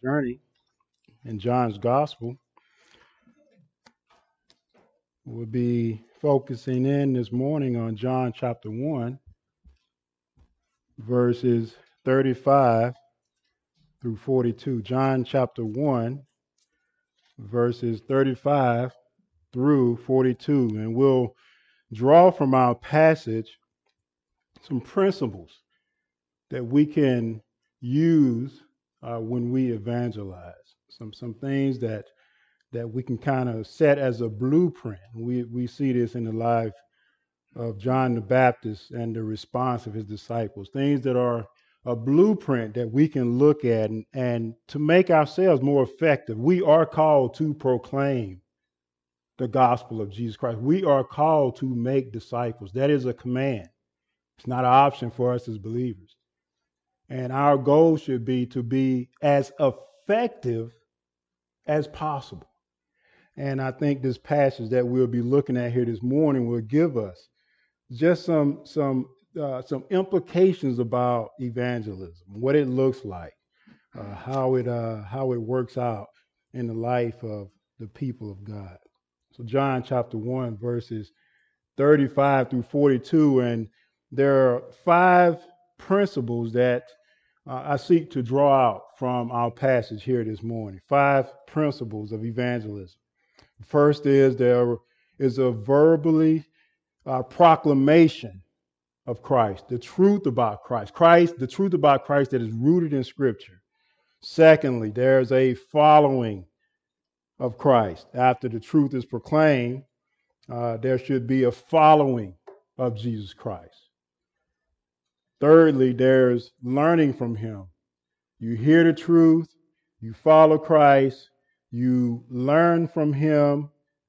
journey in John's Gospel. We'll be focusing in this morning on John chapter 1, verses 35 through 42. John chapter 1, verses 35 through 42. And we'll draw from our passage some principles that we can use when we evangelize. Some things that we can kind of set as a blueprint. We see this in the life of John the Baptist and the response of his disciples. Things that are a blueprint that we can look at and to make ourselves more effective. We are called to proclaim the gospel of Jesus Christ. We are called to make disciples. That is a command. It's not an option for us as believers. And our goal should be to be as effective as possible. And I think this passage that we'll be looking at here this morning will give us just some implications about evangelism, what it looks like, how it works out in the life of the people of God. So John chapter 1, verses 35 through 42, and there are 5 principles that I seek to draw out from our passage here this morning. 5 principles of evangelism. First is there is a verbally proclamation of Christ, the truth about Christ, the truth about Christ that is rooted in Scripture. Secondly, there's a following of Christ. After the truth is proclaimed, there should be a following of Jesus Christ. Thirdly, there's learning from him. You hear the truth, you follow Christ, you learn from him.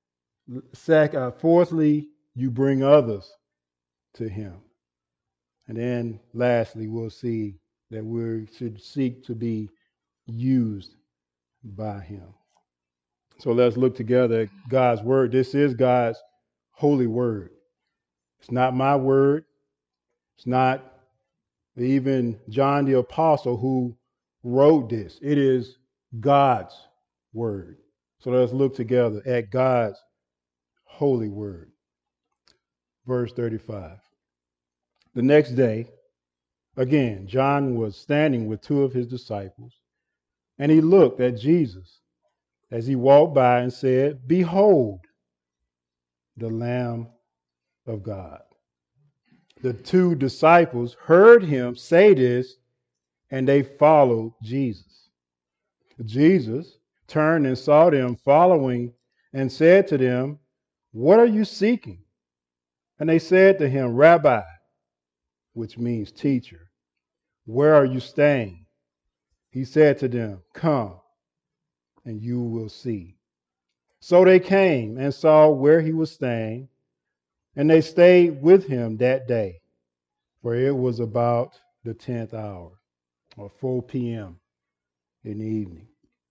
Fourthly, you bring others to him. And then lastly, we'll see that we should seek to be used by him. So let's look together at God's word. This is God's holy word. It's not my word. It's not even John the Apostle who wrote this. It is God's word. So let's look together at God's holy word. Verse 35. The next day, again, John was standing with 2 of his disciples, and he looked at Jesus as he walked by and said, "Behold, the Lamb of God." The 2 disciples heard him say this, and they followed Jesus. Jesus turned and saw them following and said to them, "What are you seeking?" And they said to him, "Rabbi," which means teacher, "where are you staying?" He said to them, "Come, and you will see." So they came and saw where he was staying, and they stayed with him that day, for it was about the 10th hour, or 4 p.m. in the evening.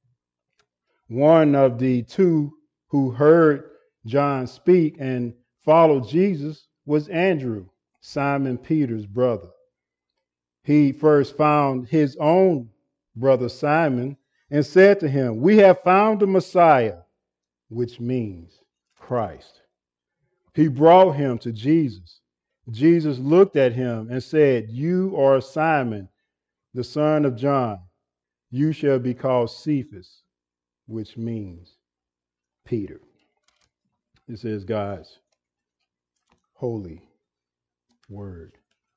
One of the 2 who heard John speak and followed Jesus was Andrew, Simon Peter's brother. He first found his own brother Simon and said to him, "We have found the Messiah," which means Christ. He brought him to Jesus. Jesus looked at him and said, "You are Simon, the son of John. You shall be called Cephas," which means Peter. This is God's holy word.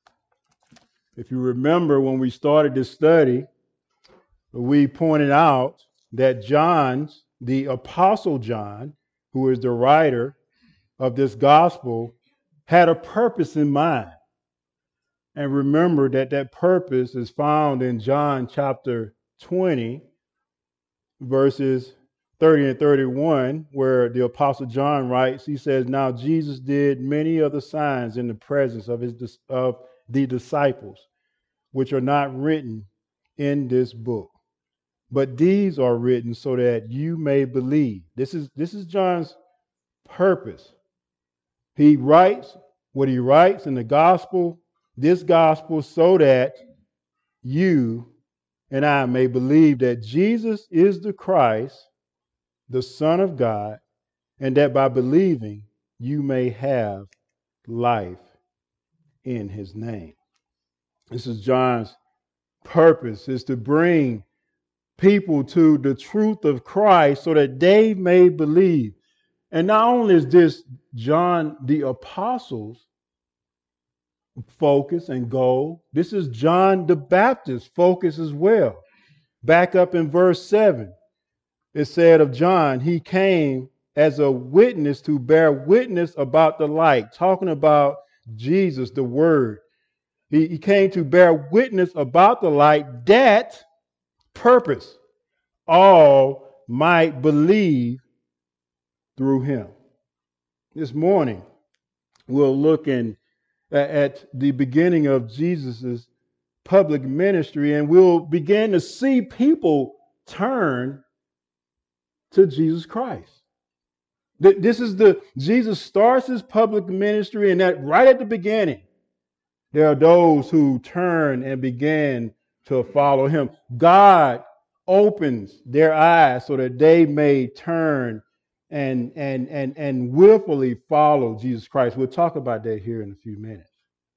If you remember when we started this study, we pointed out that the Apostle John, who is the writer of this gospel, had a purpose in mind. And remember that purpose is found in John chapter 20, verses 30 and 31, where the Apostle John writes, he says, "Now Jesus did many other signs in the presence of the disciples, which are not written in this book. But these are written so that you may believe." This is John's purpose. He writes what he writes in the gospel, this gospel, so that you and I may believe that Jesus is the Christ, the Son of God, and that by believing you may have life in his name. This is John's purpose, is to bring people to the truth of Christ so that they may believe. And not only is this John the Apostle's focus and goal, this is John the Baptist's focus as well. Back up in verse 7, it said of John, he came as a witness to bear witness about the light, talking about Jesus, the Word. He came to bear witness about the light, that purpose all might believe through him. This morning, we'll look at the beginning of Jesus's public ministry, and we'll begin to see people turn to Jesus Christ. This is Jesus starts his public ministry, and that right at the beginning, there are those who turn and begin to follow him. God opens their eyes so that they may turn and willfully follow Jesus Christ. We'll talk about that here in a few minutes.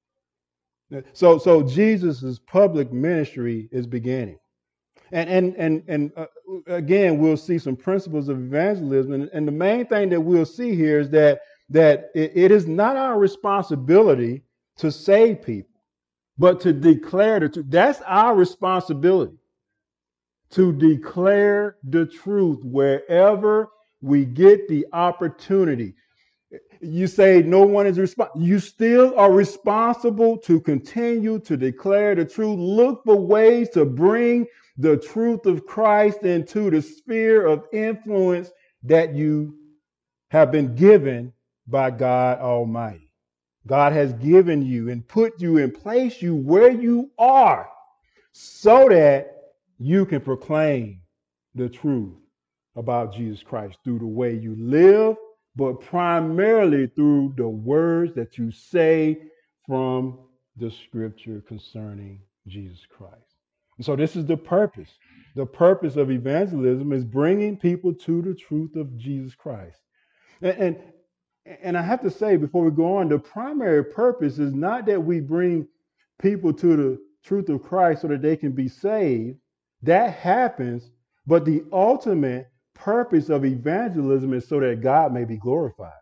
So Jesus' public ministry is beginning. And again, we'll see some principles of evangelism. And the main thing that we'll see here is that it is not our responsibility to save people, but to declare the truth. That's our responsibility, to declare the truth wherever we get the opportunity. You say no one is responsible. You still are responsible to continue to declare the truth. Look for ways to bring the truth of Christ into the sphere of influence that you have been given by God Almighty. God has given you and put you and placed you where you are so that you can proclaim the truth about Jesus Christ through the way you live, but primarily through the words that you say from the scripture concerning Jesus Christ. And so this is the purpose. The purpose of evangelism is bringing people to the truth of Jesus Christ. And I have to say, before we go on, the primary purpose is not that we bring people to the truth of Christ so that they can be saved. That happens, but the ultimate purpose of evangelism is so that God may be glorified.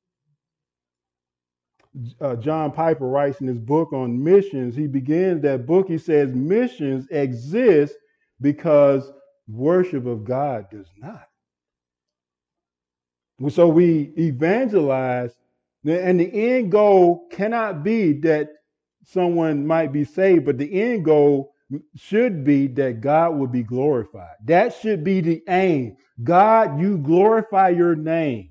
John Piper writes in his book on missions, he begins that book, he says, missions exist because worship of God does not. So we evangelize, and the end goal cannot be that someone might be saved, but the end goal should be that God will be glorified. That should be the aim. God, you glorify your name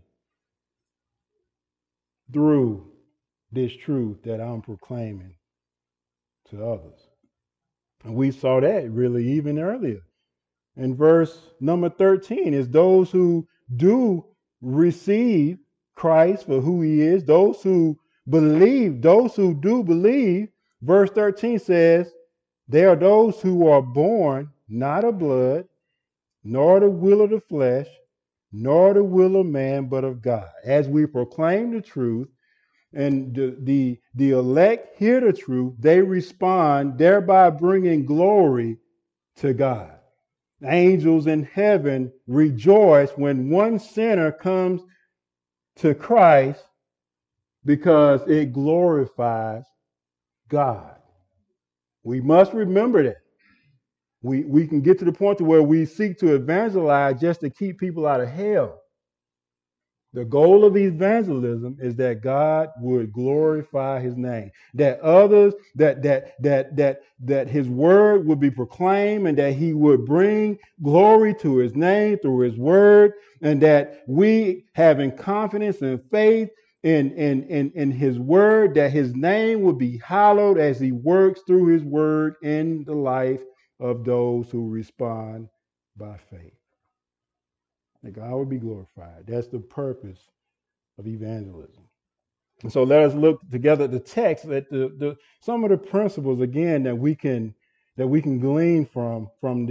through this truth that I'm proclaiming to others. And we saw that really even earlier. In verse number 13 is those who do receive Christ for who he is, those who believe, those who do believe. Verse 13 says, they are those who are born not of blood, nor the will of the flesh, nor the will of man, but of God. As we proclaim the truth, and the elect hear the truth, they respond, thereby bringing glory to God. Angels in heaven rejoice when one sinner comes to Christ because it glorifies God. We must remember that. We can get to the point to where we seek to evangelize just to keep people out of hell. The goal of evangelism is that God would glorify his name, that others, that his word would be proclaimed, and that he would bring glory to his name through his word, and that we, having confidence and faith in his word, that his name would be hallowed as he works through his word in the life of those who respond by faith. That God would be glorified. That's the purpose of evangelism. And so let us look together at the text, at some of the principles, again, that we can that we can glean from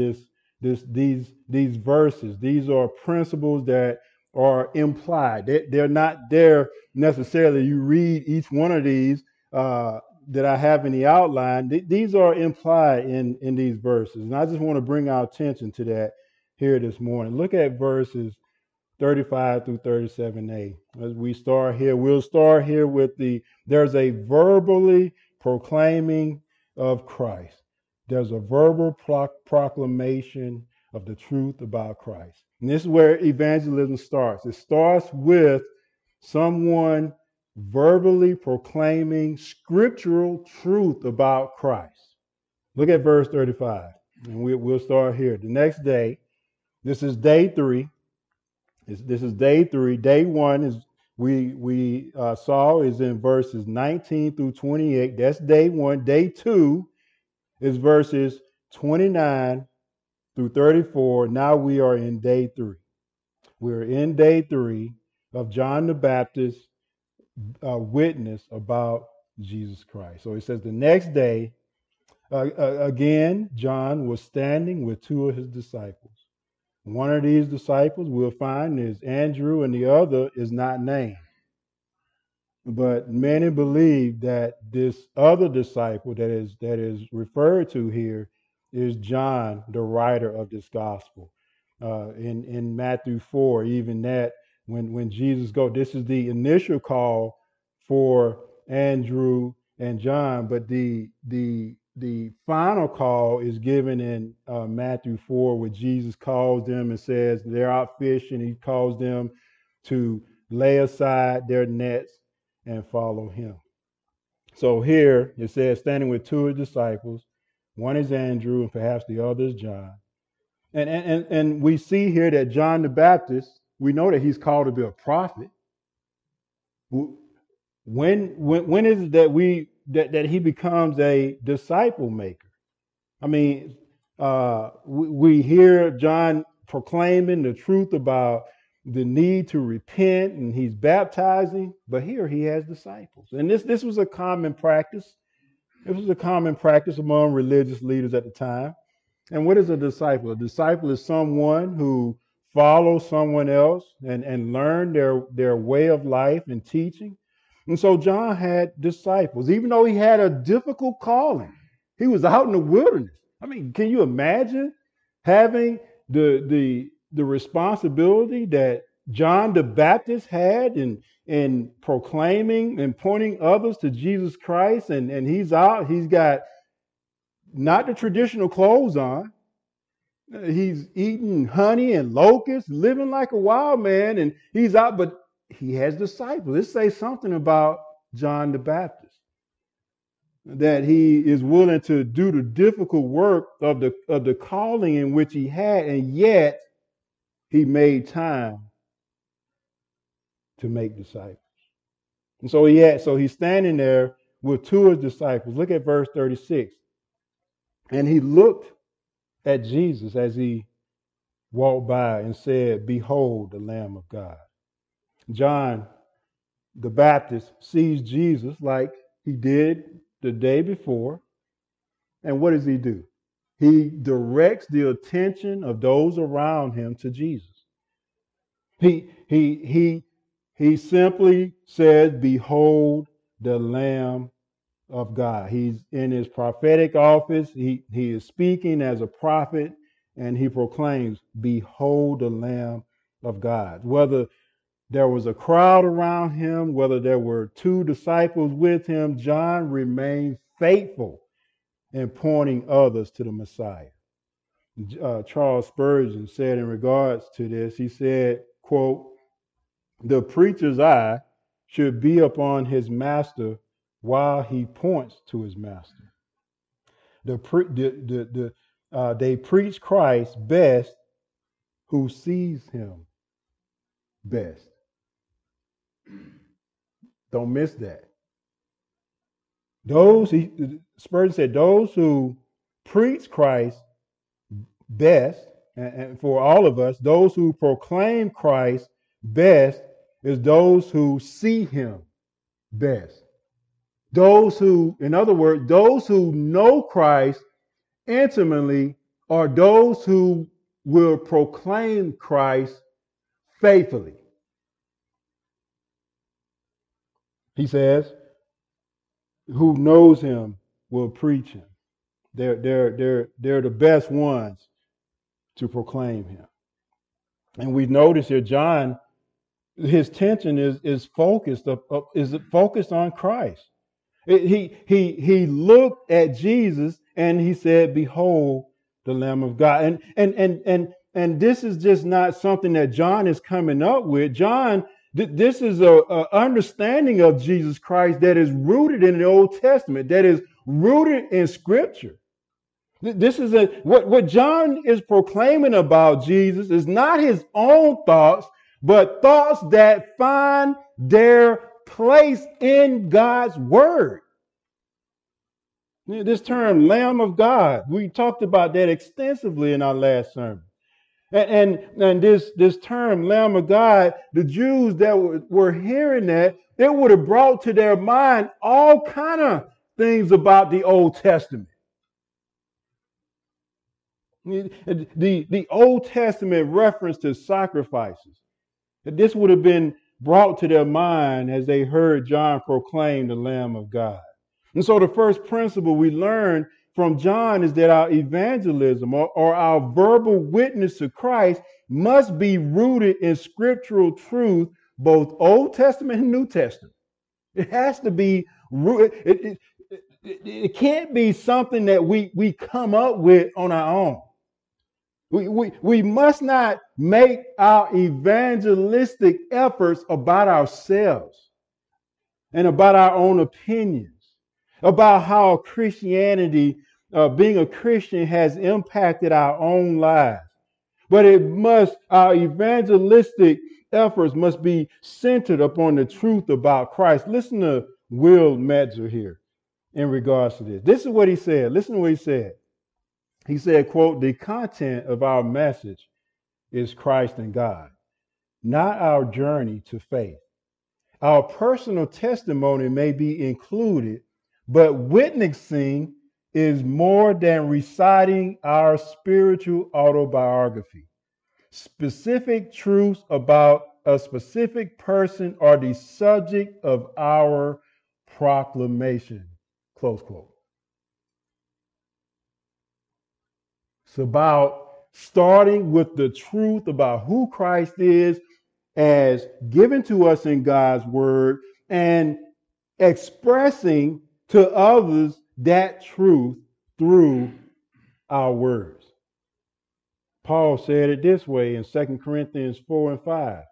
these verses. These are principles that are implied. They're not there necessarily. You read each one of these that I have in the outline. These are implied in these verses, and I just want to bring our attention to that here this morning. Look at verses 35 through 37a. As we start here, we'll start here with there's a verbally proclaiming of Christ. There's a verbal proclamation of the truth about Christ. And this is where evangelism starts. It starts with someone verbally proclaiming scriptural truth about Christ. Look at verse 35, and we'll start here. The next day, this is day 3. This is day 3. Day 1 is we saw is in verses 19 through 28. That's day 1. Day 2 is verses 29 through 34. Now we are in day 3. We're in day 3 of John the Baptist's witness about Jesus Christ. So it says the next day, again, John was standing with 2 of his disciples. One of these disciples we'll find is Andrew, and the other is not named. But many believe that this other disciple that is referred to here is John, the writer of this gospel. In Matthew 4, even that when Jesus goes, this is the initial call for Andrew and John, but the final call is given in Matthew 4, where Jesus calls them and says they're out fishing. He calls them to lay aside their nets and follow him. So here it says, standing with 2 of his disciples, one is Andrew and perhaps the other is John. And we see here that John the Baptist, we know that he's called to be a prophet. When is it that he becomes a disciple maker? I mean, we hear John proclaiming the truth about the need to repent, and he's baptizing, but here he has disciples. And this was a common practice. It was a common practice among religious leaders at the time. And what is a disciple? A disciple is someone who follows someone else and learn their way of life and teaching. And so John had disciples, even though he had a difficult calling. He was out in the wilderness. I mean, can you imagine having the responsibility that John the Baptist had in proclaiming and pointing others to Jesus Christ? And he's out, he's got not the traditional clothes on. He's eating honey and locusts, living like a wild man, and he's out, but he has disciples. This says something about John the Baptist, that he is willing to do the difficult work of the calling in which he had, and yet he made time to make disciples. And so he's standing there with 2 of his disciples. Look at verse 36. And he looked at Jesus as he walked by and said, "Behold the Lamb of God." John the Baptist sees Jesus like he did the day before. And what does he do? He directs the attention of those around him to Jesus. He simply says, "Behold the Lamb of God." He's in his prophetic office. He is speaking as a prophet, and he proclaims, "Behold the Lamb of God." Whether there was a crowd around him, whether there were 2 disciples with him, John remained faithful in pointing others to the Messiah. Charles Spurgeon said in regards to this, he said, quote, "The preacher's eye should be upon his master while he points to his master." They preach Christ best who sees him best. Don't miss that. Spurgeon said, those who preach Christ best, and for all of us, those who proclaim Christ best is those who see him best. Those who, in other words, those who know Christ intimately are those who will proclaim Christ faithfully. He says, who knows him will preach him. They're the best ones to proclaim him. And we notice here, John, his tension is focused on Christ. He looked at Jesus and he said, "Behold, the Lamb of God." And this is just not something that John is coming up with. John, this is a understanding of Jesus Christ that is rooted in the Old Testament, that is rooted in Scripture. This is what John is proclaiming about Jesus is not his own thoughts, but thoughts that find their place in God's word. This term, Lamb of God, we talked about that extensively in our last sermon. And this term, Lamb of God, the Jews that were hearing that, it would have brought to their mind all kind of things about the Old Testament. The Old Testament reference to sacrifices. This would have been brought to their mind as they heard John proclaim the Lamb of God. And so the first principle we learn from John is that our evangelism or our verbal witness to Christ must be rooted in scriptural truth, both Old Testament and New Testament. It has to be rooted. It can't be something that we come up with on our own. We must not make our evangelistic efforts about ourselves and about our own opinions, about how Christianity, being a Christian, has impacted our own lives. But our evangelistic efforts must be centered upon the truth about Christ. Listen to Will Metzer here in regards to this. This is what he said. Listen to what he said. He said, quote, "The content of our message is Christ and God, not our journey to faith. Our personal testimony may be included, but witnessing is more than reciting our spiritual autobiography. Specific truths about a specific person are the subject of our proclamation." Close quote. It's about starting with the truth about who Christ is as given to us in God's word and expressing to others that truth through our words. Paul said it this way in 2 Corinthians 4 and 5.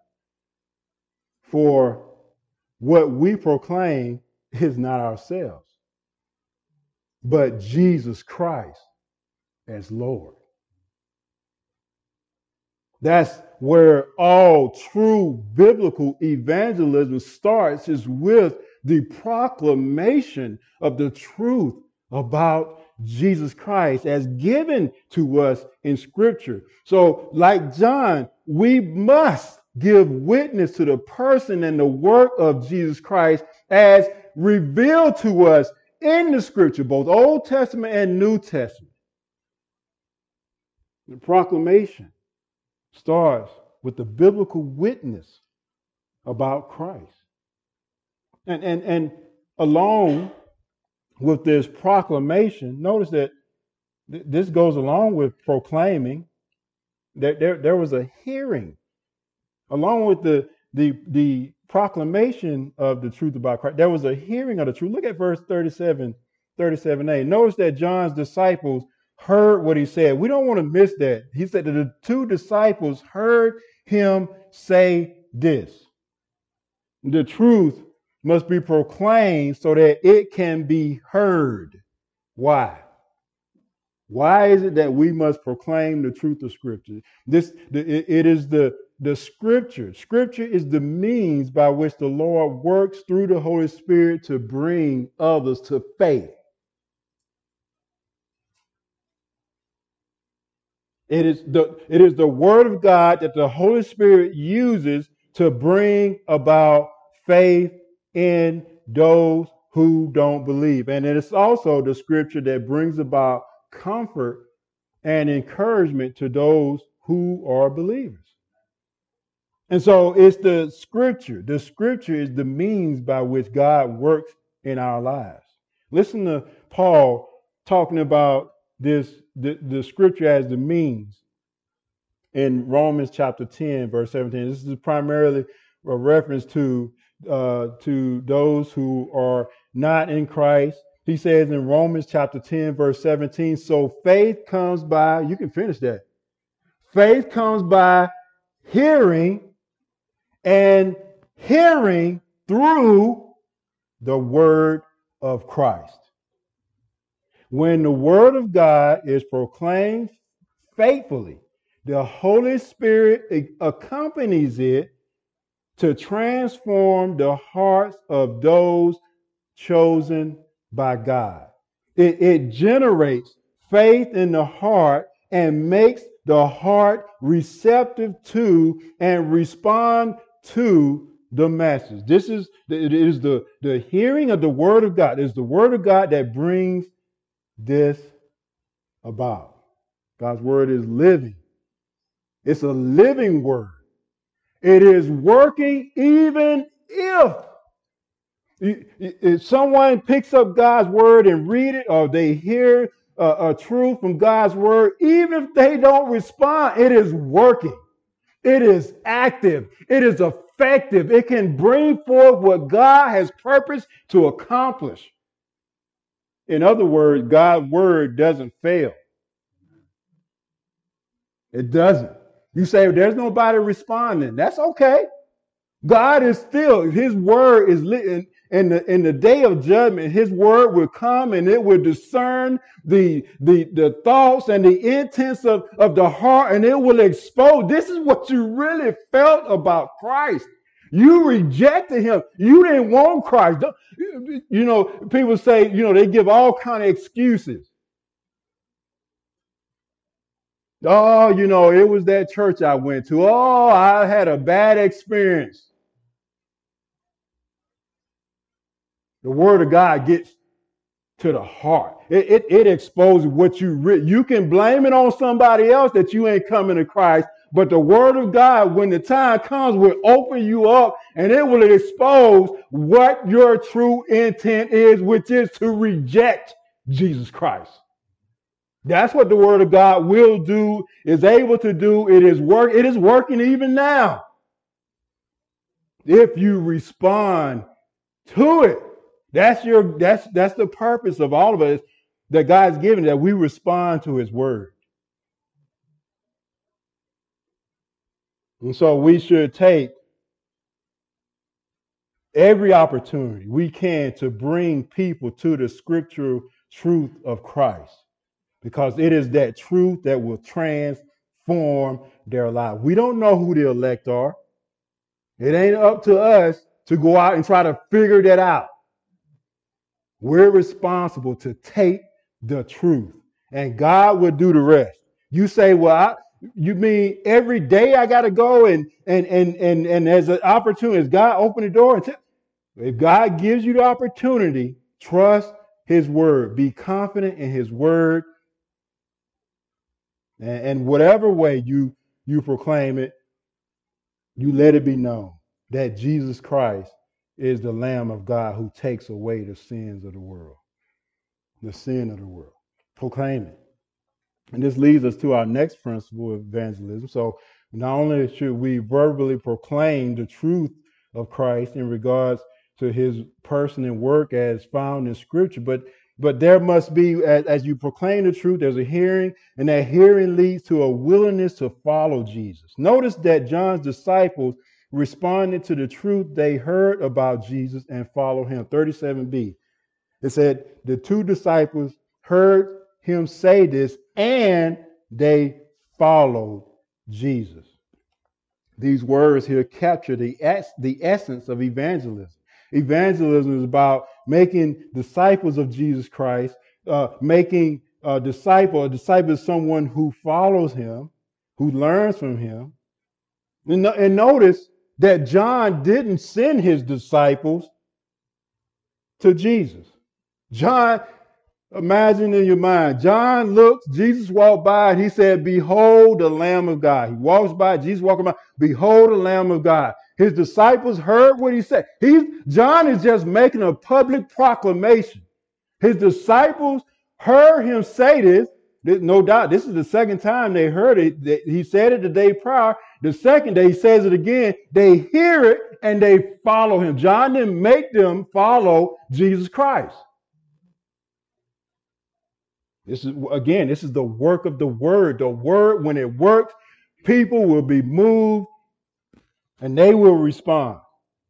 "For what we proclaim is not ourselves, but Jesus Christ as Lord." That's where all true biblical evangelism starts, is with the proclamation of the truth about Jesus Christ as given to us in Scripture. So, like John, we must give witness to the person and the work of Jesus Christ as revealed to us in the Scripture, both Old Testament and New Testament. The proclamation starts with the biblical witness about Christ. And along with this proclamation, notice that this goes along with proclaiming that there was a hearing. Along with the proclamation of the truth about Christ, there was a hearing of the truth. Look at verse 37a. Notice that John's disciples heard what he said. We don't want to miss that. He said that the two disciples heard him say this: the truth must be proclaimed so that it can be heard. Why? Why is it that we must proclaim the truth of Scripture? It is the Scripture. Scripture is the means by which the Lord works through the Holy Spirit to bring others to faith. It is the Word of God that the Holy Spirit uses to bring about faith in those who don't believe. And it is also the Scripture that brings about comfort and encouragement to those who are believers. And so it's the scripture. The scripture is the means by which God works in our lives. Listen to Paul talking about this, the scripture as the means in Romans chapter 10, verse 17. This is primarily a reference to those who are not in Christ. He says in Romans chapter 10, verse 17, so faith comes by, you can finish that. Faith comes by hearing, and hearing through the word of Christ. When the word of God is proclaimed faithfully, the Holy Spirit accompanies it to transform the hearts of those chosen by God. It generates faith in the heart and makes the heart receptive to and respond to the message. It is the hearing of the word of God. It's the word of God that brings this about. God's word is living. It's a living word. It is working even if someone picks up God's word and read it, or they hear a truth from God's word, even if they don't respond, it is working. It is active. It is effective. It can bring forth what God has purposed to accomplish. In other words, God's word doesn't fail. It doesn't. You say, there's nobody responding. That's okay. God is still, his word is lit. In the day of judgment, his word will come and it will discern the thoughts and the intents of the heart, and it will expose. This is what you really felt about Christ. You rejected him. You didn't want Christ. You know, people say, they give all kind of excuses. Oh, it was that church I went to. Oh, I had a bad experience. The word of God gets to the heart. It exposes what you can blame it on somebody else that you ain't coming to Christ, but the word of God, when the time comes, will open you up and it will expose what your true intent is, which is to reject Jesus Christ. That's what the word of God will do, is able to do. It is working even now. If you respond to it. That's the purpose of all of us that God's given, that we respond to his word. And so we should take every opportunity we can to bring people to the scriptural truth of Christ, because it is that truth that will transform their life. We don't know who the elect are. It ain't up to us to go out and try to figure that out. We're responsible to take the truth, and God will do the rest. You say, well, you mean every day I got to go and as an opportunity, as God open the door, if God gives you the opportunity, trust his word, be confident in his word, and whatever way you proclaim it, you let it be known that Jesus Christ is the Lamb of God who takes away the sins of the world. The sin of the world. Proclaim it. And this leads us to our next principle of evangelism. So not only should we verbally proclaim the truth of Christ in regards to his person and work as found in Scripture, but there must be, as you proclaim the truth, there's a hearing, and that hearing leads to a willingness to follow Jesus. Notice that John's disciples responded to the truth they heard about Jesus and followed him. 37b. It said the two disciples heard him say this and they followed Jesus. These words here capture the essence of evangelism. Evangelism is about making disciples of Jesus Christ, making a disciple is someone who follows him, who learns from him. And notice that John didn't send his disciples to Jesus. John Imagine in your mind, John looks, Jesus walked by, and he said, "Behold the Lamb of God." He walks by, Jesus walking by, "Behold the Lamb of God." His disciples heard what he said. John is just making a public proclamation. His disciples heard him say this. No doubt, this is the second time they heard it. He said it the day prior. The second day, he says it again. They hear it and they follow him. John didn't make them follow Jesus Christ. This is the work of the word. The word, when it works, people will be moved and they will respond.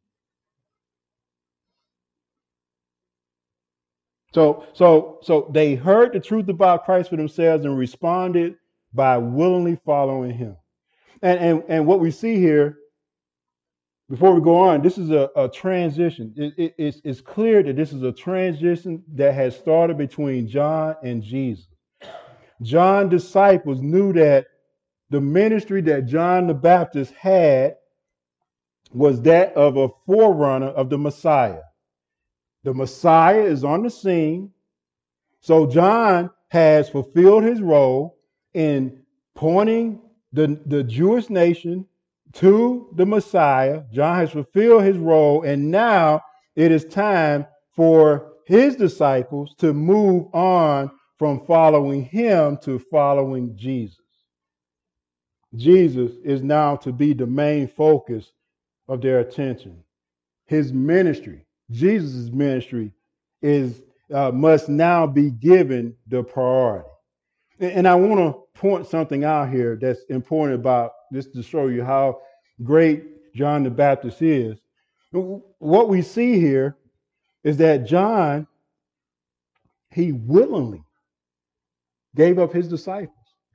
So they heard the truth about Christ for themselves and responded by willingly following him. And what we see here, before we go on, this is a transition. It's clear that this is a transition that has started between John and Jesus. John's disciples knew that the ministry that John the Baptist had was that of a forerunner of the Messiah. The Messiah is on the scene. So John has fulfilled his role in pointing the Jewish nation to the Messiah. John has fulfilled his role, and now it is time for his disciples to move on from following him to following Jesus. Jesus is now to be the main focus of their attention. His ministry, Jesus' ministry, is must now be given the priority. And I want to point something out here that's important about this to show you how great John the Baptist is. What we see here is that John, he willingly gave up his disciples.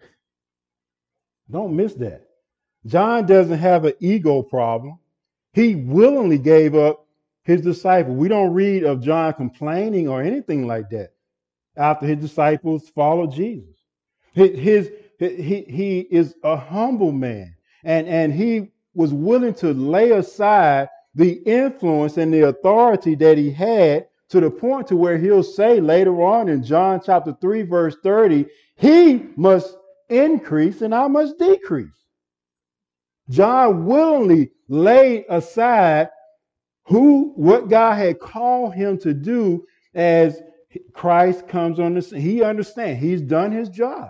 Don't miss that. John doesn't have an ego problem. He willingly gave up his disciples. We don't read of John complaining or anything like that after his disciples followed Jesus. He is a humble man, and he was willing to lay aside the influence and the authority that he had to the point to where he'll say later on in John chapter 3, verse 30, he must increase and I must decrease. John willingly laid aside what God had called him to do as Christ comes on the scene. He understands he's done his job.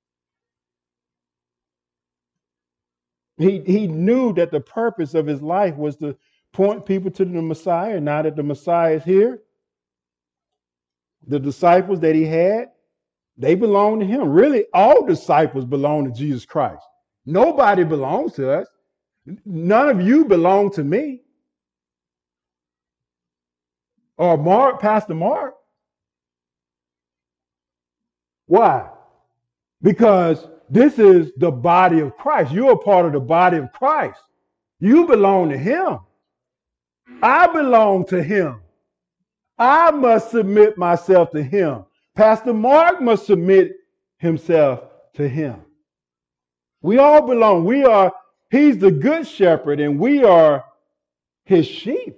He knew that the purpose of his life was to point people to the Messiah. Now that the Messiah is here, the disciples that he had, they belong to him. Really, all disciples belong to Jesus Christ. Nobody belongs to us. None of you belong to me. Or Mark, Pastor Mark. Why? Because this is the body of Christ. You're a part of the body of Christ. You belong to him. I belong to him. I must submit myself to him. Pastor Mark must submit himself to him. We all belong. He's the good shepherd and we are his sheep.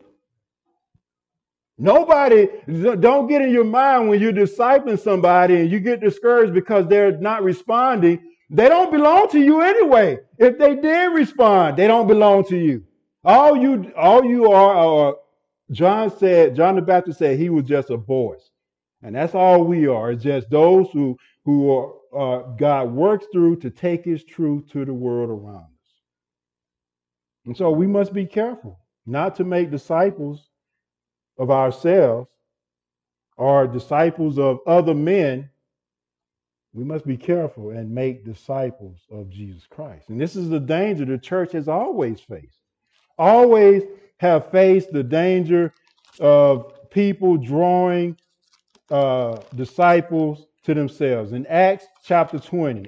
Nobody, don't get in your mind when you're discipling somebody and you get discouraged because they're not responding. They don't belong to you anyway. If they did respond, they don't belong to you. All you are, John the Baptist said he was just a voice. And that's all we are. It's just those who God works through to take his truth to the world around us. And so we must be careful not to make disciples of ourselves or disciples of other men. We must be careful and make disciples of Jesus Christ. And this is the danger the church has always faced. Always have faced the danger of people drawing disciples to themselves. In Acts chapter 20,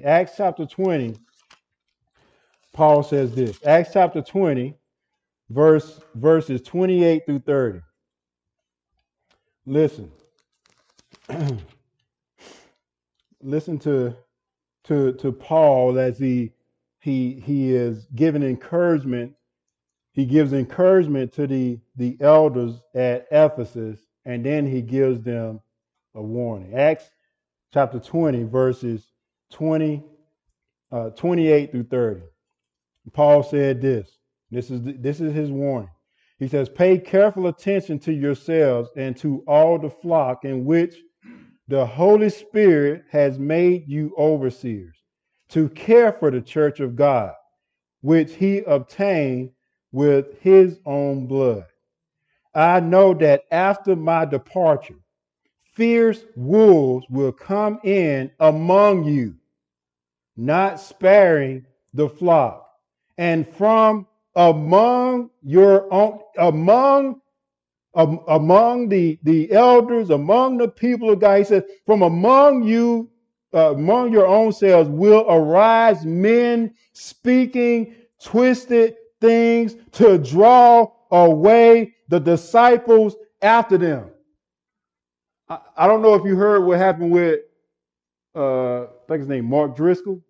Paul says this. Acts chapter 20, verses 28 through 30. Listen. Listen to Paul as he is giving encouragement. He gives encouragement to the elders at Ephesus, and then he gives them a warning. Acts chapter 20, verses 20, 28 through 30. Paul said this. This is his warning. He says, pay careful attention to yourselves and to all the flock in which the Holy Spirit has made you overseers, to care for the church of God, which he obtained with his own blood. I know that after my departure, fierce wolves will come in among you, not sparing the flock. And from among your own, among the elders, among the people of God, he says, from among you, among your own selves will arise men speaking twisted things to draw away the disciples after them. I don't know if you heard what happened with, I think his name, Mark Driscoll.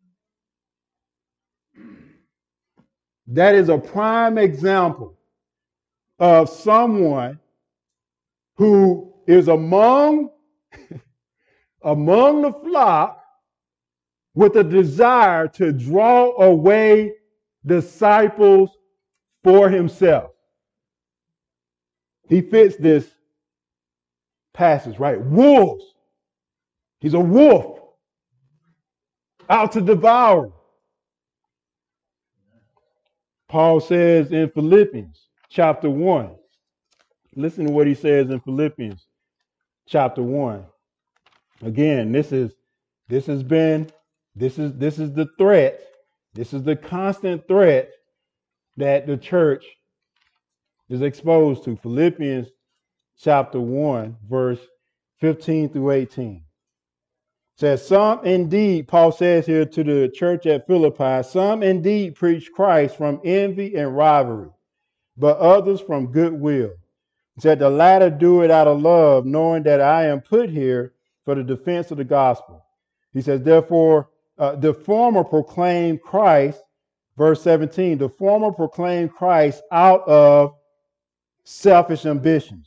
That is a prime example of someone who is among the flock with a desire to draw away disciples for himself. He fits this passage, right? Wolves. He's a wolf out to devour. Paul says in Philippians chapter 1. Listen to what he says in Philippians chapter 1. Again, this is the threat. This is the constant threat that the church is exposed to. Philippians chapter 1, verse 15 through 18. Says, some indeed, Paul says here to the church at Philippi, some indeed preach Christ from envy and rivalry, but others from goodwill. Said the latter do it out of love, knowing that I am put here for the defense of the gospel. He says, therefore, the former proclaim Christ, verse 17, the former proclaim Christ out of selfish ambition,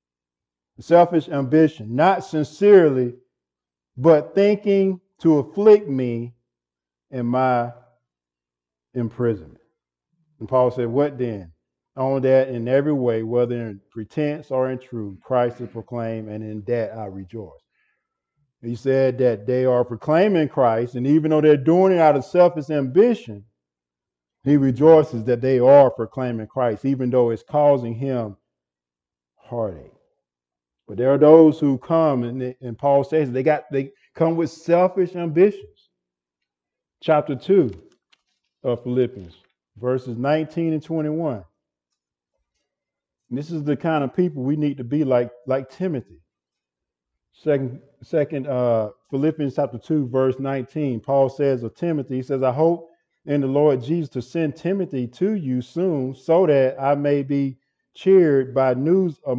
not sincerely, but thinking to afflict me in my imprisonment. And Paul said, what then? On that in every way, whether in pretense or in truth, Christ is proclaimed, and in that I rejoice. He said that they are proclaiming Christ, and even though they're doing it out of selfish ambition, he rejoices that they are proclaiming Christ, even though it's causing him heartache. But there are those who come, and Paul says they come with selfish ambitions. Chapter 2 of Philippians, verses 19 and 21. And this is the kind of people we need to be like Timothy. Second Philippians chapter 2, verse 19. Paul says of Timothy, he says, I hope in the Lord Jesus to send Timothy to you soon, so that I may be cheered by news of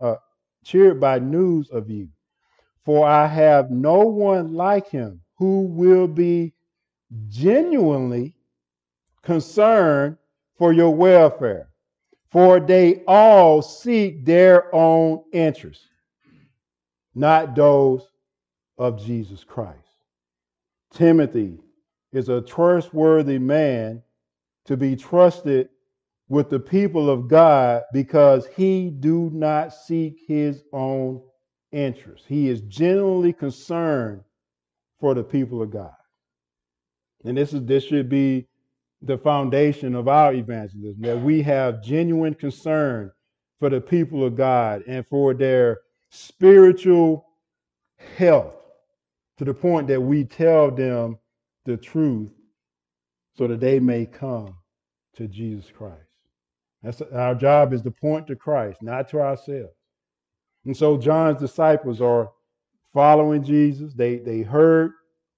you. For I have no one like him who will be genuinely concerned for your welfare, for they all seek their own interests, not those of Jesus Christ. Timothy is a trustworthy man to be trusted with the people of God because he do not seek his own interests. He is genuinely concerned for the people of God. And this should be the foundation of our evangelism, that we have genuine concern for the people of God and for their spiritual health, to the point that we tell them the truth so that they may come to Jesus Christ. That's our job, is to point to Christ, not to ourselves. And so John's disciples are following Jesus. They heard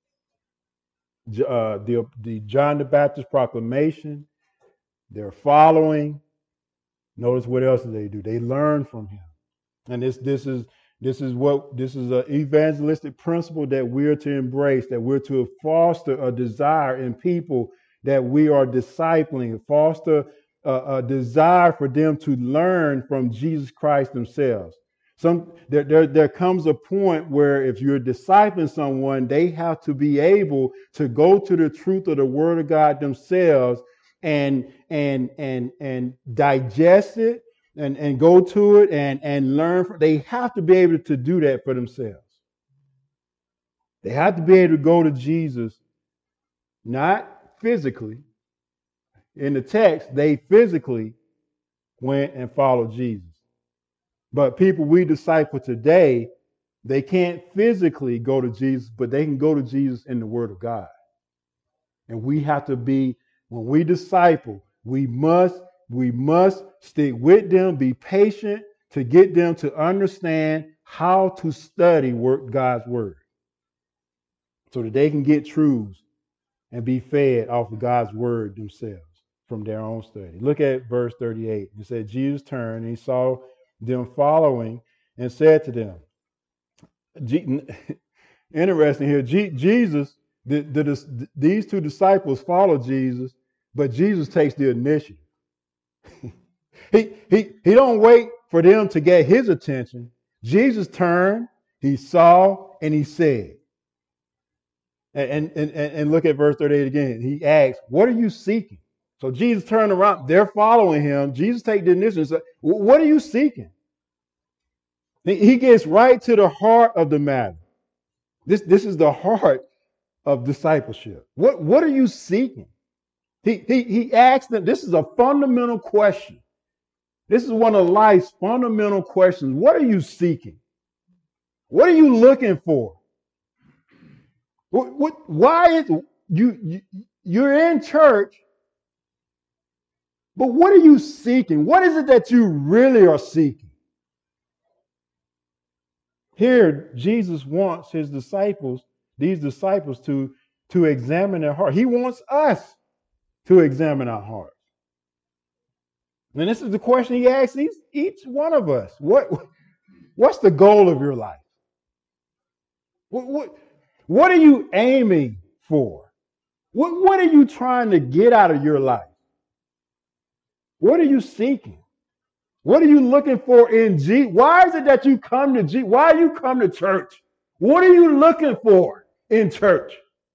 the John the Baptist proclamation. They're following. Notice what else they do. They learn from him. And this is an evangelistic principle that we're to embrace, that we're to foster a desire in people that we are discipling, foster a desire for them to learn from Jesus Christ themselves, There comes a point where if you're discipling someone, they have to be able to go to the truth of the Word of God themselves and digest it and go to it and learn. They have to be able to do that for themselves. They have to be able to go to Jesus, not physically. In the text, they physically went and followed Jesus. But people we disciple today, they can't physically go to Jesus, but they can go to Jesus in the Word of God. And we have to be, when we disciple, we must stick with them, be patient to get them to understand how to study God's Word so that they can get truths and be fed off of God's Word themselves from their own study. Look at verse 38. It said, Jesus turned and he saw them following and said to them, interesting here, Jesus, these two disciples follow Jesus, but Jesus takes the initiative. He don't wait for them to get his attention. Jesus turned, he saw, and he said. And look at verse 38 again. He asks, what are you seeking? So Jesus turned around. They're following him. Jesus takes the initiative. Said, what are you seeking? He gets right to the heart of the matter. This is the heart of discipleship. What are you seeking? He asks them. This is a fundamental question. This is one of life's fundamental questions. What are you seeking? What are you looking for? Why is you're in church, but what are you seeking? What is it that you really are seeking? Here, Jesus wants his disciples, these disciples, to examine their heart. He wants us to examine our hearts. And this is the question he asks each one of us. What's the goal of your life? What are you aiming for? What are you trying to get out of your life? What are you seeking? What are you looking for in Jesus? Why is it that you come to Jesus? Why do you come to church? What are you looking for in church?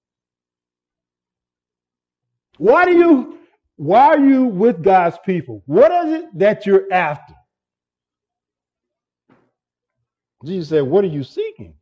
Why are you with God's people? What is it that you're after? Jesus said, what are you seeking?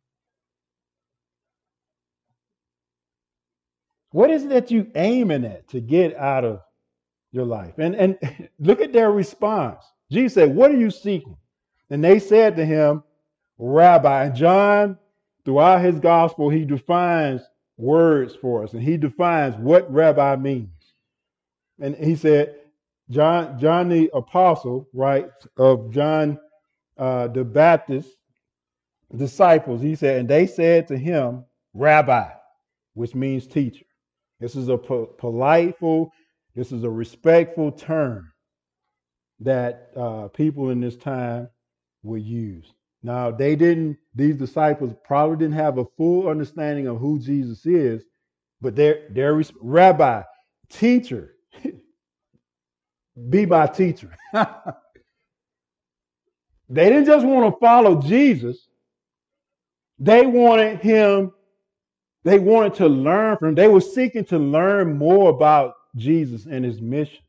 What is it that you aiming at to get out of your life? And look at their response. Jesus said, what are you seeking? And they said to him, Rabbi. And John, throughout his gospel, he defines words for us, and he defines what rabbi means. And he said, John the apostle, right, of John the Baptist disciples, he said, and they said to him, Rabbi, which means teacher. This is a politeful, this is a respectful term that people in this time would use. Now, these disciples probably didn't have a full understanding of who Jesus is, but they're Rabbi, teacher, be my teacher. They didn't just want to follow Jesus. They wanted to learn from him. They were seeking to learn more about Jesus and his mission.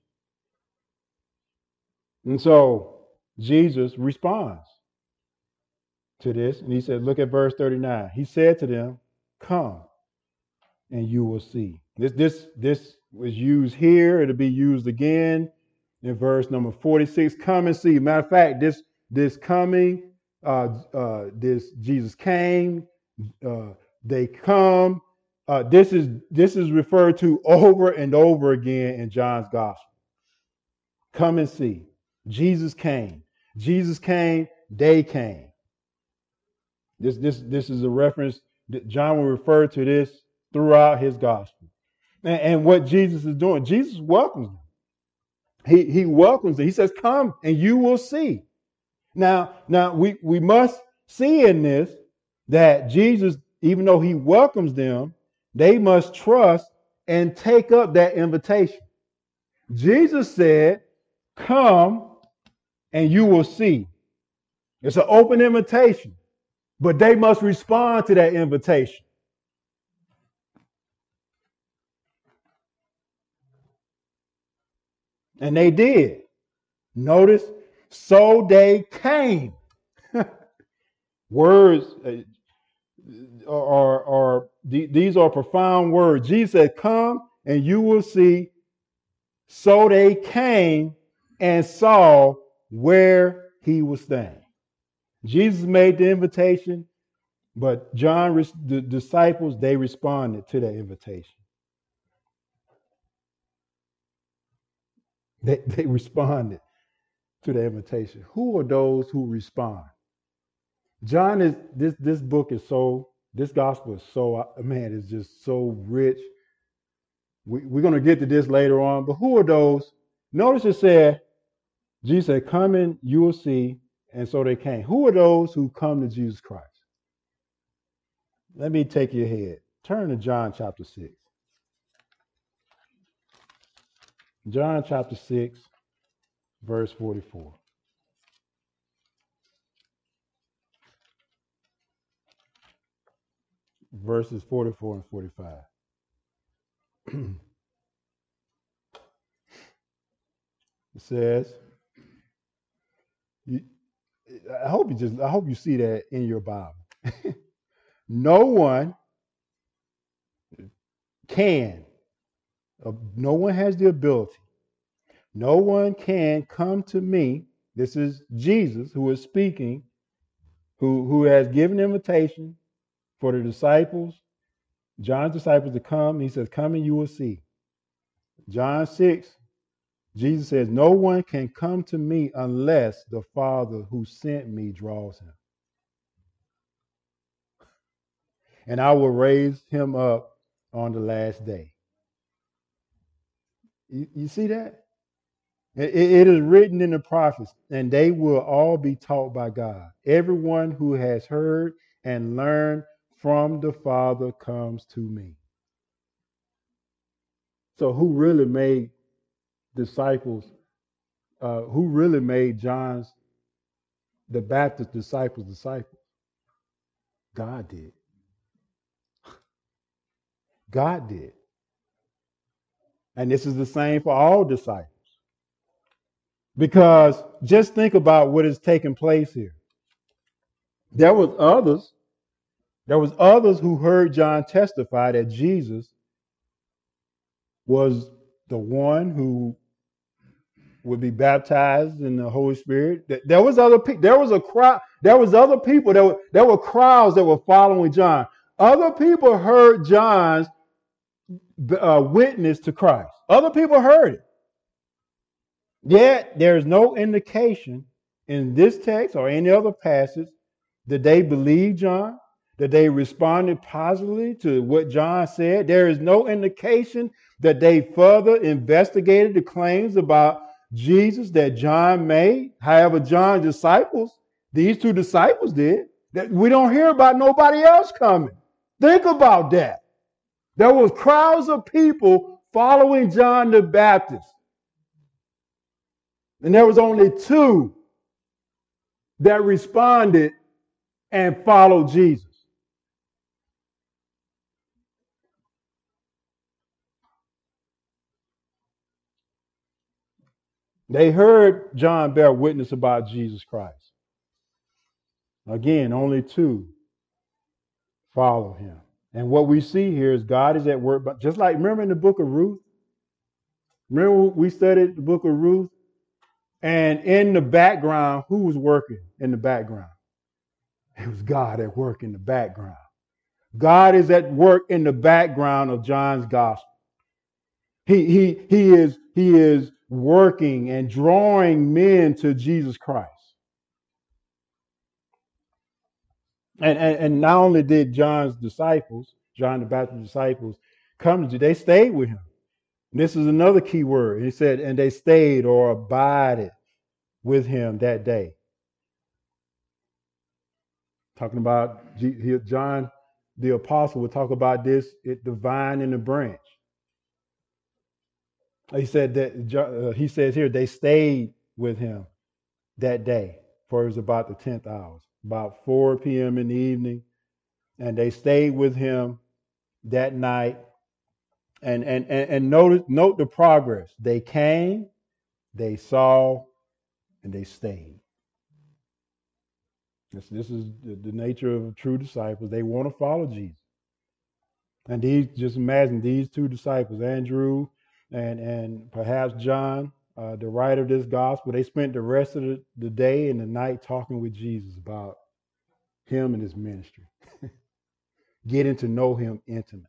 And so Jesus responds to this, and he said, look at verse 39. He said to them, come and you will see. This was used here. It'll be used again in verse number 46. Come and see. Matter of fact, this coming, this Jesus came, they come. This is referred to over and over again in John's gospel. Come and see. Jesus came. Jesus came. They came. This is a reference that John will refer to this throughout his gospel. And what Jesus is doing, Jesus welcomes them. He welcomes them. He says, come and you will see. Now we must see in this that Jesus, even though he welcomes them, they must trust and take up that invitation. Jesus said, come and you will see. It's an open invitation, but they must respond to that invitation. And they did. Notice, so they came. Words these are profound words. Jesus said, "Come and you will see." So they came and saw where he was staying. Jesus made the invitation, but the disciples, they responded to that invitation. They responded to the invitation. Who are those who respond? John is this book is so this gospel is so man is just so rich. We're going to get to this later on, but who are those? Notice it said, Jesus said, "Come and you will see," and so they came. Who are those who come to Jesus Christ? Let me take your head. Turn to John chapter 6. John chapter 6, verse 44. Verses 44 and 45. It says, I hope you see that in your Bible. No one can, no one has the ability. No one can come to me. This is Jesus who is speaking, who has given invitation for the disciples, John's disciples, to come. He says, "Come and you will see." John 6, Jesus says, "No one can come to me unless the Father who sent me draws him. And I will raise him up on the last day." You see that? It is written in the prophets, and they will all be taught by God. Everyone who has heard and learned from the Father comes to me. So who really made disciples? Who really made John's the Baptist disciples? God did. God did. And this is the same for all disciples. Because just think about what is taking place here. There was others who heard John testify that Jesus was the one who would be baptized in the Holy Spirit. There was other people. There was a crowd. There was other people. There were crowds that were following John. Other people heard John's witness to Christ. Other people heard it. Yet there is no indication in this text or any other passage that they believed John, that they responded positively to what John said. There is no indication that they further investigated the claims about Jesus that John made. However, John's disciples, these two disciples did. That we don't hear about nobody else coming. Think about that. There was crowds of people following John the Baptist. And there was only two that responded and followed Jesus. They heard John bear witness about Jesus Christ. Again, only two follow him. And what we see here is God is at work. But just like, remember in the book of Ruth? Remember we studied the book of Ruth? And in the background, who was working in the background? It was God at work in the background. God is at work in the background of John's gospel. He is working and drawing men to Jesus Christ. And not only did John's disciples, John the Baptist disciples, come to, they stayed with him. This is another key word. He said, and they stayed or abided with him that day. Talking about John the apostle would talk about this, the vine and the branch. He said that he says here they stayed with him that day. for it was about the 10th hour, about 4 p.m. in the evening. And they stayed with him that night. And note the progress. They came, they saw, and they stayed. This is the nature of true disciples. They want to follow Jesus. And just imagine these two disciples, Andrew and perhaps John, the writer of this gospel, they spent the rest of the day and the night talking with Jesus about him and his ministry, getting to know him intimately.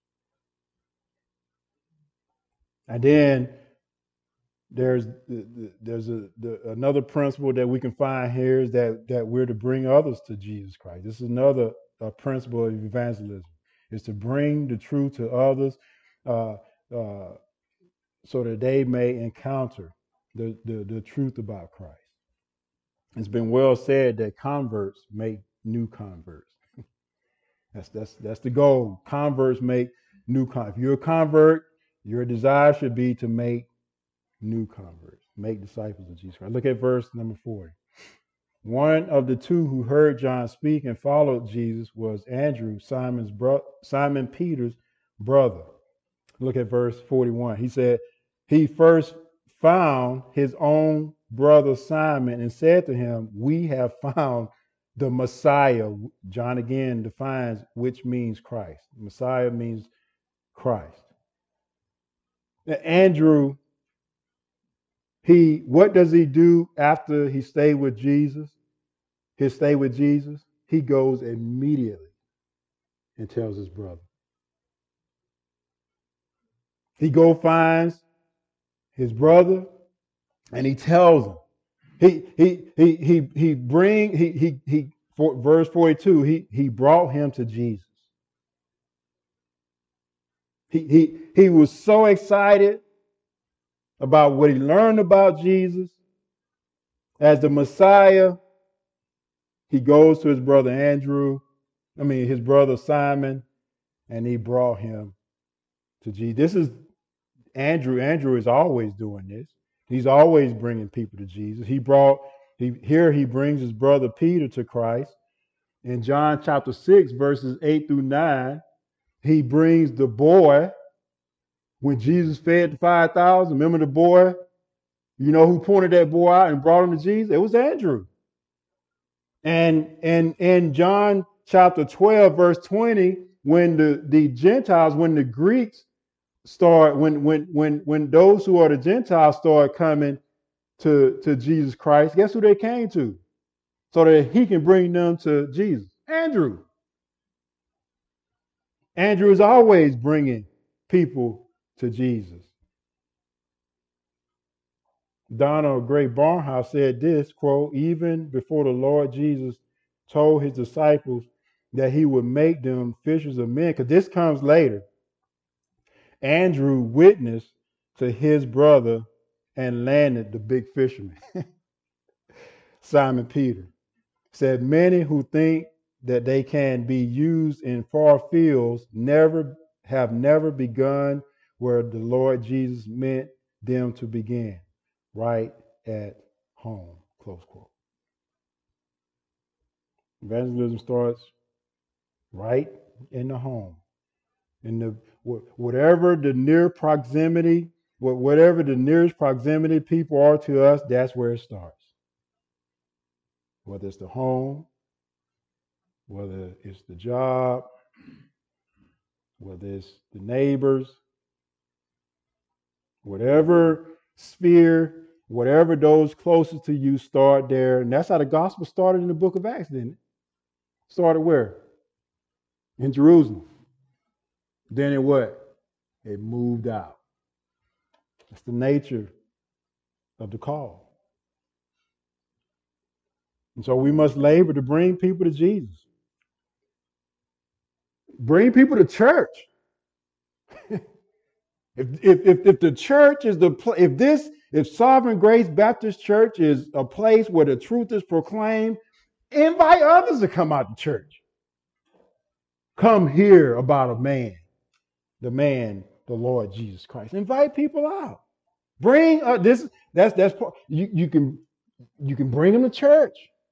And then there's another principle that we can find here is that we're to bring others to Jesus Christ. This is another principle of evangelism, is to bring the truth to others uh, uh, so that they may encounter the truth about Christ. It's been well said that converts make new converts. That's the goal. Converts make new converts. If you're a convert, your desire should be to make new converts, make disciples of Jesus Christ. Look at verse number 40. One of the two who heard John speak and followed Jesus was Andrew, Simon Peter's brother. Look at verse 41. He said, he first found his own brother Simon and said to him, we have found the Messiah. John again defines which means Christ. Messiah means Christ. Now, Andrew, what does he do after he stayed with Jesus? His stay with Jesus, he goes immediately and tells his brother. He finds his brother and he tells him. Verse 42, he brought him to Jesus. He was so excited about what he learned about Jesus as the Messiah. He goes to his brother his brother Simon, and he brought him to Jesus. This is Andrew. Andrew is always doing this. He's always bringing people to Jesus. He brings his brother Peter to Christ. In John chapter 6, verses 8 through 9, he brings the boy. When Jesus fed the 5,000, remember the boy? You know who pointed that boy out and brought him to Jesus? It was Andrew. And in John chapter 12, verse 20, when the Gentiles, when the Greeks start, when those who are the Gentiles start coming to Jesus Christ, guess who they came to? So that he can bring them to Jesus. Andrew. Andrew is always bringing people to Jesus. Donald Gray Barnhouse said this, quote, even before the Lord Jesus told his disciples that he would make them fishers of men, because this comes later, Andrew witnessed to his brother and landed the big fisherman. Simon Peter said, many who think that they can be used in far fields have never begun where the Lord Jesus meant them to begin, right at home, close quote. Evangelism starts right in the home. Whatever the nearest proximity people are to us, that's where it starts. Whether it's the home, whether it's the job, whether it's the neighbors, whatever sphere, whatever those closest to you, start there. And that's how the gospel started in the book of Acts, didn't it? Started where? In Jerusalem. Then it what? It moved out. That's the nature of the call. And so we must labor to bring people to Jesus. Bring people to church. If the church is if Sovereign Grace Baptist Church is a place where the truth is proclaimed, invite others to come out to church. Come hear about the Lord Jesus Christ. Invite people out. Bring this. That's part. You can bring them to church.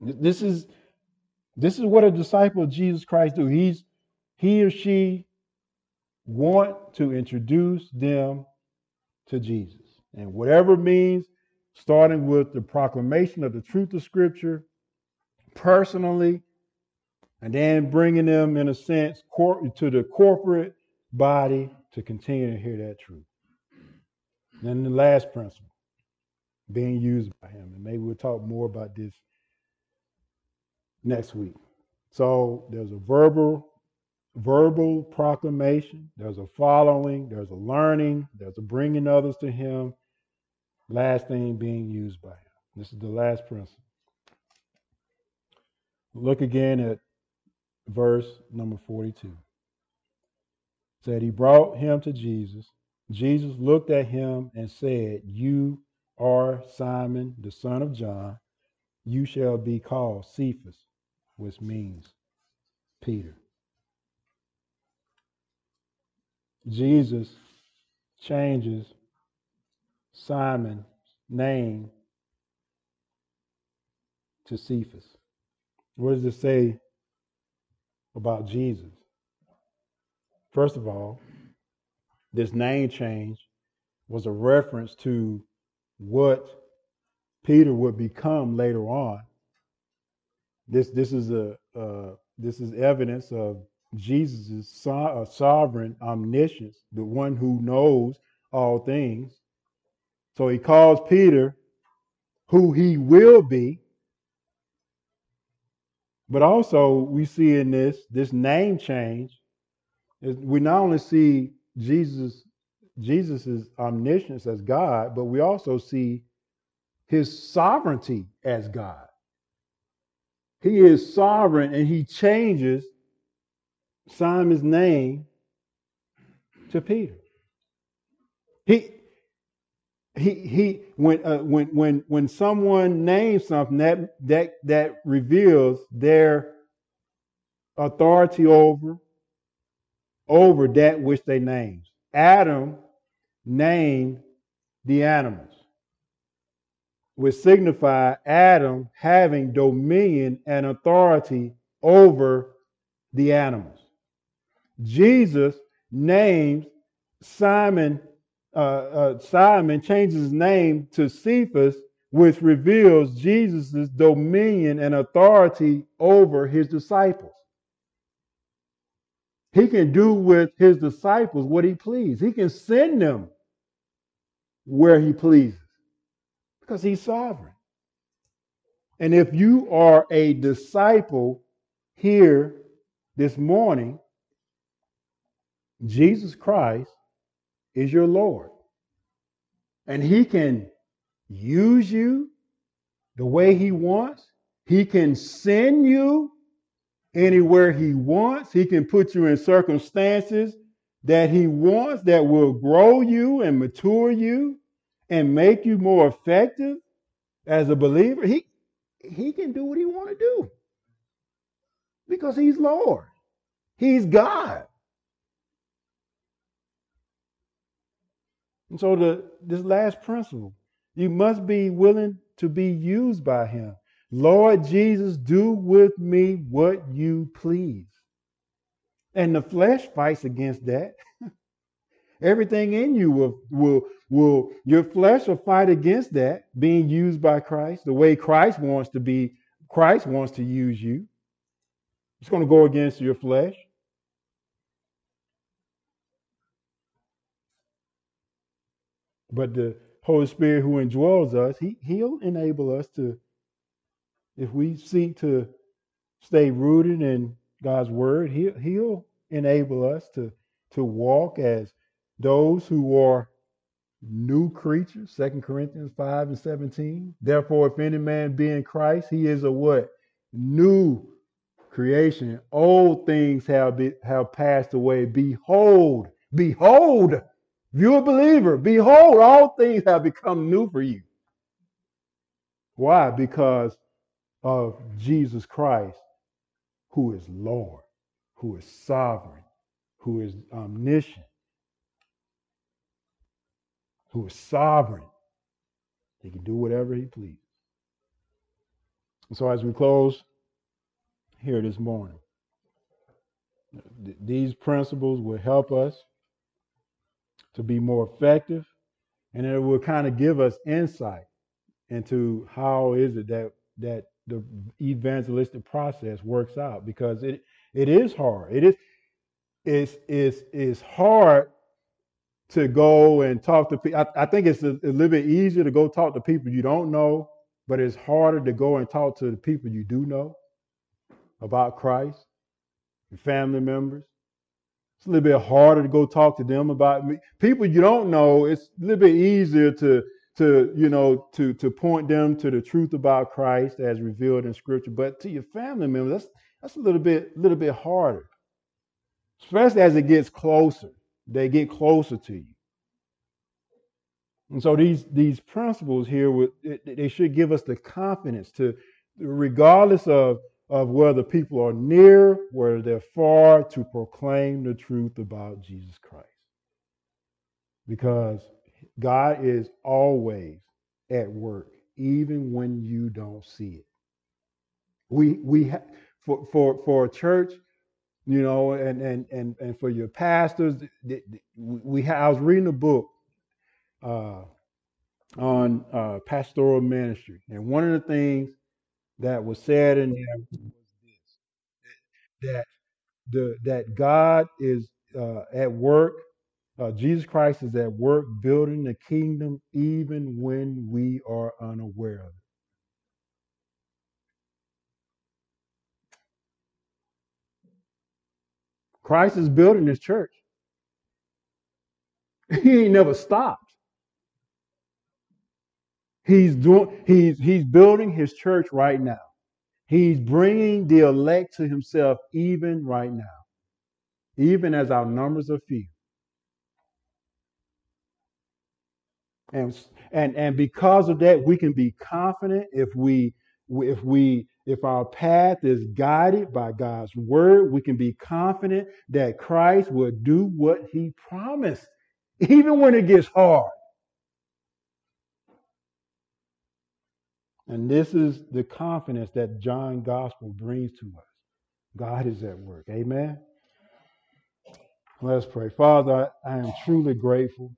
This is what a disciple of Jesus Christ do. He or she want to introduce them to Jesus. And whatever means, starting with the proclamation of the truth of Scripture personally, and then bringing them, in a sense, to the corporate body to continue to hear that truth. And then the last principle, being used by him. And maybe we'll talk more about this next week. So there's a verbal proclamation, there's a following, there's a learning, there's a bringing others to him. Last thing, being used by him. This is the last principle. Look again at verse number 42. It said he brought him to Jesus. Jesus looked at him and said, "You are Simon, the son of John. You shall be called Cephas," which means Peter. Jesus changes Simon's name to Cephas. What does it say about Jesus? First of all, this name change was a reference to what Peter would become later on. This is evidence of Jesus' sovereign omniscience, the one who knows all things. So he calls Peter who he will be. But also we see in this name change, we not only see Jesus's omniscience as God, but we also see his sovereignty as God. He is sovereign, and he changes Simon's name to Peter. When someone names something, that reveals their authority over that which they named. Adam named the animals, which signify Adam having dominion and authority over the animals. Jesus names Simon. Simon changes his name to Cephas, which reveals Jesus' dominion and authority over his disciples. He can do with his disciples what he pleases. He can send them where he pleases because he's sovereign. And if you are a disciple here this morning, Jesus Christ is your Lord. And he can use you the way he wants. He can send you anywhere he wants. He can put you in circumstances that he wants that will grow you and mature you and make you more effective as a believer. He can do what he wants to do because he's Lord. He's God. And so this last principle, you must be willing to be used by him. Lord Jesus, do with me what you please. And the flesh fights against that. Everything in you will your flesh will fight against that, being used by Christ, the way Christ wants to use you. It's going to go against your flesh. But the Holy Spirit who indwells us, he'll enable us to, if we seek to stay rooted in God's word, he'll enable us to walk as those who are new creatures. 2 Corinthians 5:17. Therefore, if any man be in Christ, he is a what? New creation. Old things have passed away. Behold, if you're a believer, behold, all things have become new for you. Why? Because of Jesus Christ, who is Lord, who is sovereign, who is omniscient, who is sovereign. He can do whatever he pleases. And so as we close here this morning, these principles will help us to be more effective, and it will kind of give us insight into how is it that the evangelistic process works out, because it is hard. It's hard to go and talk to people. I think it's a little bit easier to go talk to people you don't know, but it's harder to go and talk to the people you do know about Christ, your family members. It's a little bit harder to go talk to them about me. People you don't know, it's a little bit easier to point them to the truth about Christ as revealed in Scripture. But to your family members, that's a little bit harder, especially as it gets closer. They get closer to you. And so these principles here, they should give us the confidence to, regardless of whether people are near, whether they're far, to proclaim the truth about Jesus Christ. Because God is always at work, even when you don't see it. For a church, and for your pastors, I was reading a book on pastoral ministry, and one of the things that was said in there was this: that God is at work. Jesus Christ is at work building the kingdom even when we are unaware of it. Christ is building his church. He ain't never stopped. He's building his church right now. He's bringing the elect to himself even right now, even as our numbers are few. And because of that, we can be confident if our path is guided by God's word, we can be confident that Christ will do what he promised, even when it gets hard. And this is the confidence that John's gospel brings to us. God is at work. Amen. Let's pray. Father, I am truly grateful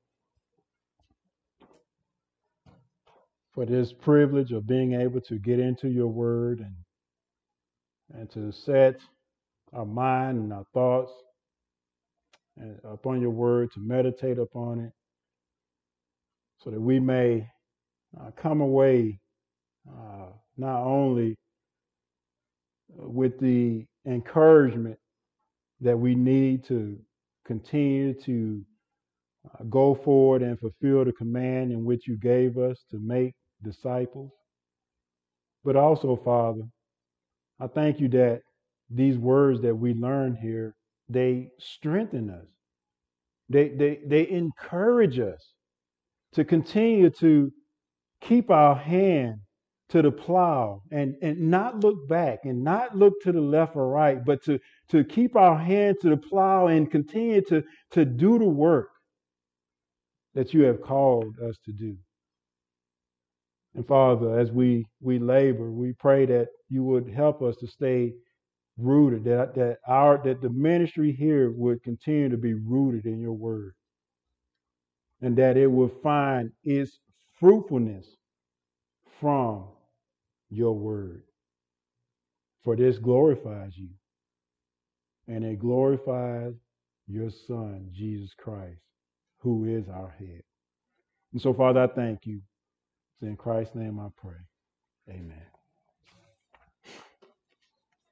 for this privilege of being able to get into your word and to set our mind and our thoughts upon your word, to meditate upon it, so that we may come away not only with the encouragement that we need to continue to go forward and fulfill the command in which you gave us to make disciples, but also, Father, I thank you that these words that we learn here, they strengthen us. They encourage us to continue to keep our hand to the plow and not look back and not look to the left or right, but to keep our hand to the plow and continue to do the work that you have called us to do. And Father, as we labor, we pray that you would help us to stay rooted, that the ministry here would continue to be rooted in your word, and that it will find its fruitfulness from your word. For this glorifies you, and it glorifies your Son, Jesus Christ, who is our head. And so, Father, I thank you. It's in Christ's name I pray. Amen.